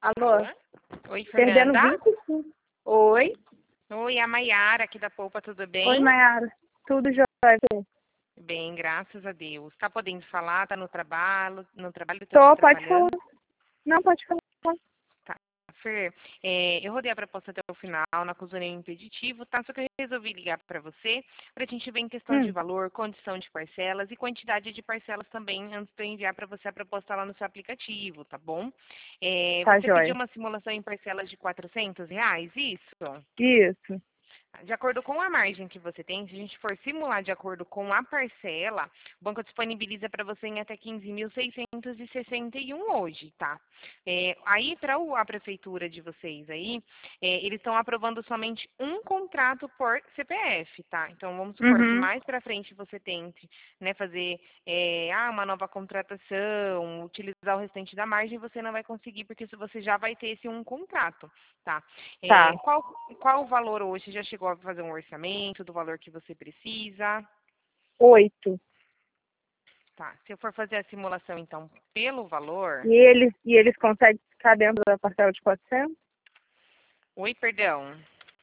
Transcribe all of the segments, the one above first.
Alô? Oi, Perdendo Fernanda. 25. Oi. Oi, a Maiara aqui da Polpa, tudo bem? Oi, Mayara. Tudo jóia? Bem, graças a Deus. Tá podendo falar? Tá no trabalho? Tô te Tô, pode falar. atrapalhando? Não, pode falar. Tá. Fer, eu rodei a proposta até o final na Cozuneira Impeditivo, tá? Só que eu resolvi ligar para você pra gente ver em questão de Hum, valor, condição de parcelas e quantidade de parcelas também antes de eu enviar para você a proposta lá no seu aplicativo, tá bom? tá Você pediu jóia. uma simulação em parcelas de R$ 400, isso? Isso. De acordo com a margem que você tem, se a gente for simular de acordo com a parcela, o banco disponibiliza para você em até 15.661 hoje, tá? Aí, para a prefeitura de vocês aí, eles estão aprovando somente um contrato por CPF, tá? Então, vamos supor que Uhum. mais para frente você tente, né, fazer uma nova contratação, utilizar o restante da margem, você não vai conseguir, porque você já vai ter esse um contrato, tá? Tá. Qual o valor hoje? Já chegou a fazer um orçamento do valor que você precisa? 8. Tá. Se eu for fazer a simulação, então, pelo valor. E eles conseguem ficar dentro da parcela de 400? Oi, perdão.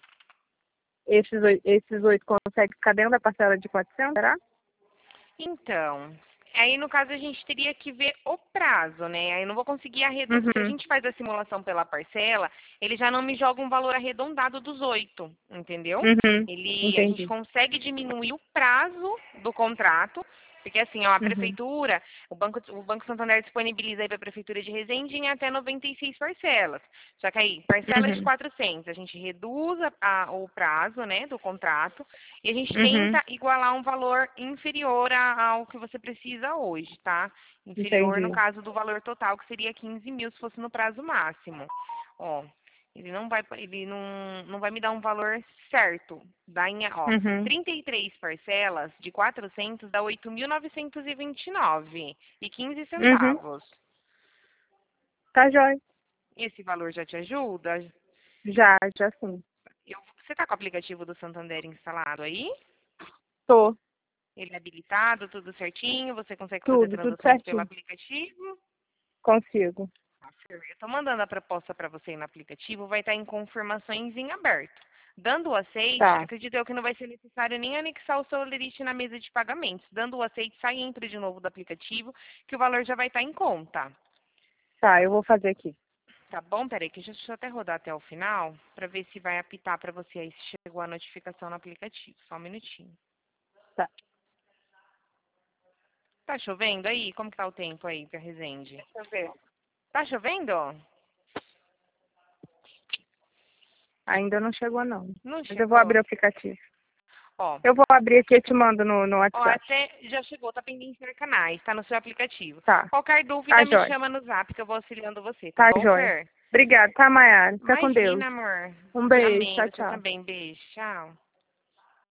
Esses 8 conseguem ficar dentro da parcela de 400, será? Então, aí no caso a gente teria que ver o prazo, né? Aí eu não vou conseguir arredondar. Se a Uhum. gente faz a simulação pela parcela, ele já não me joga um valor arredondado dos 8, entendeu? Uhum. A gente Entendi. consegue diminuir o prazo do contrato, porque assim, ó, a Uhum. prefeitura, o Banco Santander disponibiliza aí para a prefeitura de Resende em até 96 parcelas. Só que aí, parcelas de Uhum. 400, a gente reduz o prazo, né, do contrato e a gente Uhum. tenta igualar um valor inferior ao que você precisa hoje, tá? Inferior no Entendi. caso do valor total, que seria 15 mil se fosse no prazo máximo. Ó, ele não vai me dar um valor certo. Dá em, ó, Uhum. 33 parcelas de 400 dá 8.929 e 15 Uhum. centavos. Tá jóia. Esse valor já te ajuda? Já sim. Você tá com o aplicativo do Santander instalado aí? Tô. Ele é habilitado, tudo certinho? Você consegue fazer Tudo transações pelo certinho. aplicativo? Consigo. Eu estou mandando a proposta para você aí no aplicativo, vai estar em confirmações em aberto. Dando o aceite, Tá. acredito eu que não vai ser necessário nem anexar o seu lerite na mesa de pagamentos. Dando o aceite, sai e entra de novo do aplicativo, que o valor já vai estar em conta. Tá, eu vou fazer aqui. Tá bom? Peraí, que deixa eu até rodar até o final, para ver se vai apitar para você aí se chegou a notificação no aplicativo. Só um minutinho. Tá. Tá chovendo aí? Como que tá o tempo aí para Resende? Deixa eu ver. Tá chovendo? Ainda não chegou, não. Não Mas eu vou abrir chegou? o aplicativo. Ó, Eu vou abrir aqui e te mando no Ó, WhatsApp. até já chegou, tá pendente para canais, tá no seu aplicativo. Tá. Qualquer Tá dúvida, me jóia. chama no zap que eu vou auxiliando você, tá Tá bom, jóia. Fer? Obrigada, tá, Mayara? Fica com Deus. Imagina, amor. Um beijo. Amém, Tchau, você tchau. também. Beijo, tchau.